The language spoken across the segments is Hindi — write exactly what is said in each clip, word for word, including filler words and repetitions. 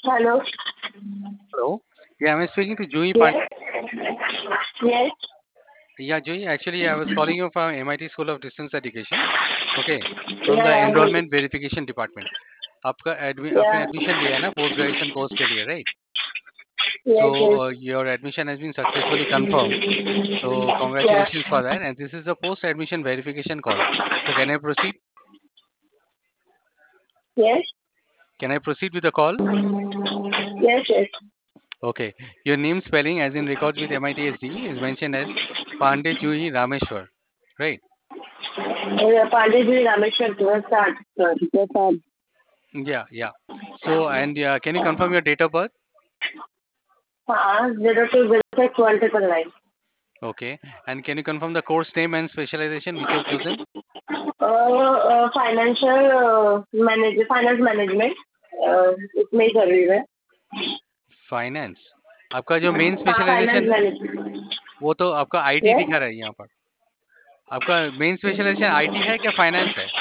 Hello. Hello. Yeah, I'm speaking to Jui Yes. Pandey. Yes. Yeah, Jui, actually, I was calling you from M I T School of Distance Education. Okay, from the Yeah. Enrollment Verification Department. आपका एडमि आपने Yeah. एडमिशन लिया है ना पोस्ट ग्रेजुएशन कोर्स के लिए, right? So Yes. Yes. uh, your admission has been successfully confirmed. So Yeah. congratulations for that. And this is a post admission verification call. So can I proceed? Yes. Can I proceed with the call? Yes. Yes. Okay. Your name spelling, as in records with M I T S D, is mentioned as Pandey Jui Rameshwar, right? Uh, Pandey Rameshwar Prasad. Sir. Prasad. Yeah, yeah. So, and uh, can you confirm your date of birth? हाँ zero two zero six one triple nine. Okay. And can you confirm the course name and specialization which you have chosen? Uh, financial manage finance management इसमें ही कर रही है. फाइनेंस. आपका जो मेन हाँ फाइनेंस स्पेशलाइजेशन मैनेजमेंट. वो तो आपका आईटी Yes. दिखा रहा है यहाँ पर. आपका मेन स्पेशलाइजेशन आईटी है क्या फाइनेंस है?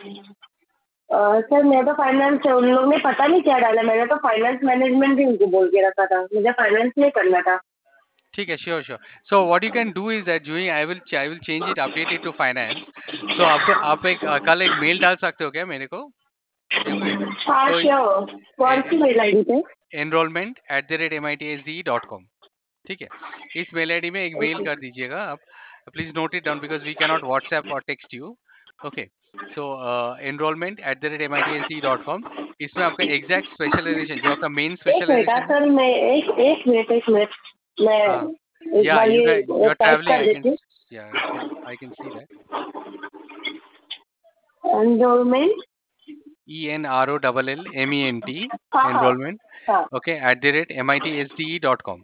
सर मैं तो फाइनेंस से उन लोगों ने पता नहीं क्या डाला. मैंने तो फाइनेंस मैनेजमेंट भी उनको बोल के रखा था. मुझे फाइनेंस नहीं करना था. ठीक है, sure sure. So what you can do is that Juhi I will I will change it update it to finance. So आपको आप एक अ, कल एक मेल डाल सकते हो क्या मेरे को? एक मिनट. हाँ तो श्योर. कौन सी मेल आई डी पे? Enrolment at the rate M I T S D dot com. ठीक है, इस मेल आईडी में एक मेल कर दीजिएगा आप. Please note it down because we can not WhatsApp और text you. Okay. So enrolment at the rate M I T S D dot com. इसमें आपका एग्जैक्ट स्पेशलाइजेशन जो आपका मेन एक मिनट हाँ स्पेशलाइजेशन है. सर. मैं एक एक मिनट एक मिनट मैं हाँ. एक या बार यू ये यू आर टाइप ट्रैवलिंग कर आई कैन. देती हूँ. या I can see that. Enrolment. E N R O L L M E N T. हाँ हाँ Enrollment. हाँ. Okay, at the rate M I T S D E dot com.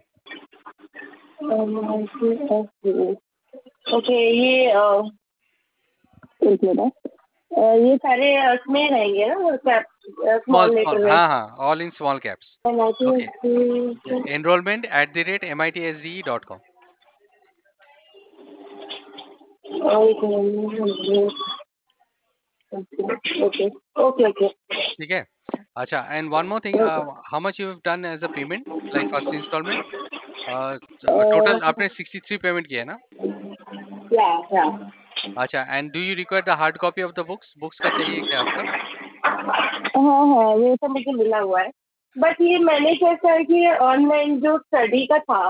Okay ये अ, एक मिनट. अ, ये सारे उसमें रहेंगे ना Small, स्मॉल small. लेटर में. हाँ हाँ, all in small caps. Okay. Yeah. Okay. Enrollment at the rate M I T S D E dot com. Okay okay. ठीक है. अच्छा, and one more thing. Uh, how much you have done as a payment? Like first installment? Uh, total आपने sixty-three payment किया है ना? या या. अच्छा, and do you require the hard copy of the books? Books का चाहिए क्या आपका? हाँ हाँ ये तो मुझे मिला हुआ है. बट ये मैंने कैसा है कि ऑनलाइन जो स्टडी का था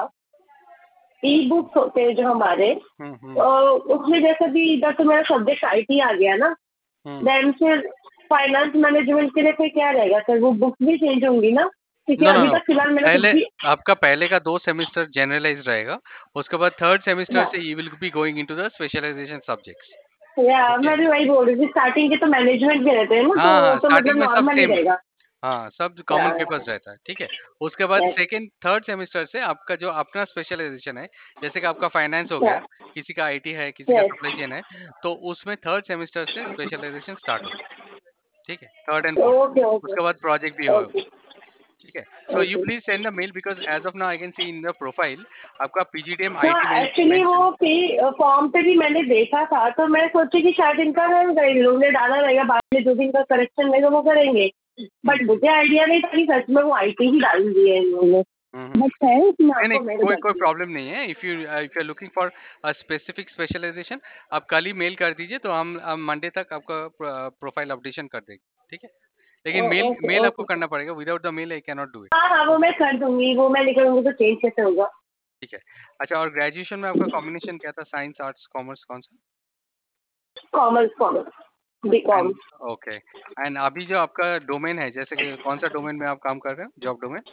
ई बुक्स होते हैं जो हमारे हम्म हम्म तो उसमें जैसे भी इधर तो मेरा सब्जेक्ट आईटी आ गया ना. हम्म. देन फिर फाइनेंस मैनेजमेंट के लिए फिर क्या रहेगा सर? वो बुक्स भी चेंज होंगी ना क्योंकि नो नो अभी नो. तक फिलहाल मैंने कुछ पहले भी. आपका पहले का दो सेमेस्टर जनरलाइज रहेगा. उसके बाद थर्ड सेमेस्टर हाँ से you will be going into the specialisation subjects. या ओके. मैं भी वही बोल रही थी. स्टार्टिंग के तो मैनेजमेंट भी रहते हैं ना तो हाँ वो हाँ, तो मतलब स्टार्टिंग में सब नॉर्मल ही सेम. रहेगा. हाँ, सब या कॉमन पेपर्स रहता है. ठीक है. उसके बाद सेकंड थर्ड सेमेस्टर से आपका जो अपना स्पेशलाइजेशन है, जैसे कि आपका फाइनेंस हो या गया, किसी का आईटी है, किसी का यस. सप्लाई चेन है, तो उसमें थर्ड सेमेस्टर से स्पेशलाइजेशन स्टार्ट होता है. ठीक है, third and fourth. Okay okay उसके बाद प्रोजेक्ट भी होगा. ओके ठीक है. So you okay. Please send the mail because as of now I can see in the profile आपका पीजीडीएम हाँ आईटी एक्चुअली मेंशन. वो फॉर्म पे भी मैंने देखा था तो मैं सोची कि शायद इनका रहेगा. इन लोगों ने डाला रहेगा बाद में जो भी इनका करेक्शन रहेगा वो करेंगे. बट मुझे आइडिया नहीं था कि सच में वो आईटी ही डाल दिए इन लोगों ने. बट है इसमें नहीं नहीं, आपको मेरे कोई कोई जाती है. प्रॉब्लम नहीं है. If you if you are looking for a specific specialisation, आप कल ही मेल कर दीजिए तो हम मंडे तक आपका प्रोफाइल अपडेशन कर देंगे. ठीक है. लेकिन मेल ओके मेल आपको ओके. करना पड़ेगा. Without the mail I can not do it. हाँ हाँ वो मैं कर दूंगी. वो मैं निकलूंगी तो चेंज कैसे होगा? ठीक है. अच्छा, और ग्रेजुएशन में आपका कॉम्बिनेशन क्या था? साइंस, आर्ट्स, कॉमर्स, कौन सा? Commerce commerce B com. And okay. And अभी जो आपका डोमेन है, जैसे कि कौन सा डोमेन में आप काम कर रहे हो, जॉब डोमेन?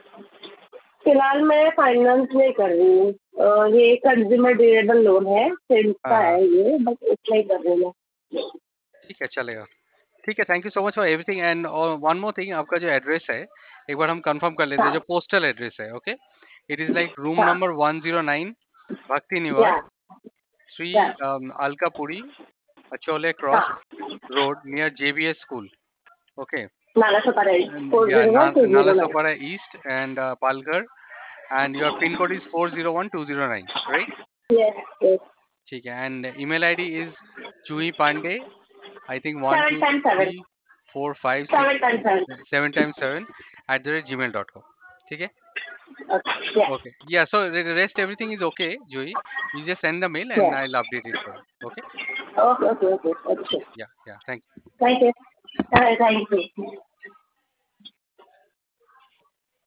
फिलहाल मैं फाइनेंस में कर रही हूँ. अ, ये कंज्यूमर ड्यूरेबल लोन है सिम्स का हाँ हाँ. है ये बस इसमें ही कर रही हूँ. ठीक है, चलेगा. ठीक है. Thank you so much for everything. And one more thing, आपका जो एड्रेस है एक बार हम कंफर्म कर लेते हैं. हाँ जो पोस्टल एड्रेस है, okay, it is like room हाँ number one zero nine, Bhakti या निवास, थ्री या अलकापुरी, अचोले क्रॉस हाँ. Road near JBS school. Okay. Nalasopara four या zero one two zero nine. Nalasopara east and Palghar. And your pin code is four zero one two zero nine, right? Yes yes. ठीक है. And email ID is Juhi Pandey, I think one seven to time three seven. Four five seven six time seven. seven times seven at the rate gmail dot com. ठीक है? Okay. Yeah. Okay. Yeah. So the rest everything is okay, Joey. You just send the mail and Yeah. I'll update it for you. Okay. Okay. Okay. Okay. Okay. Yeah. Yeah. Thank you. Thank you. Uh, thank you.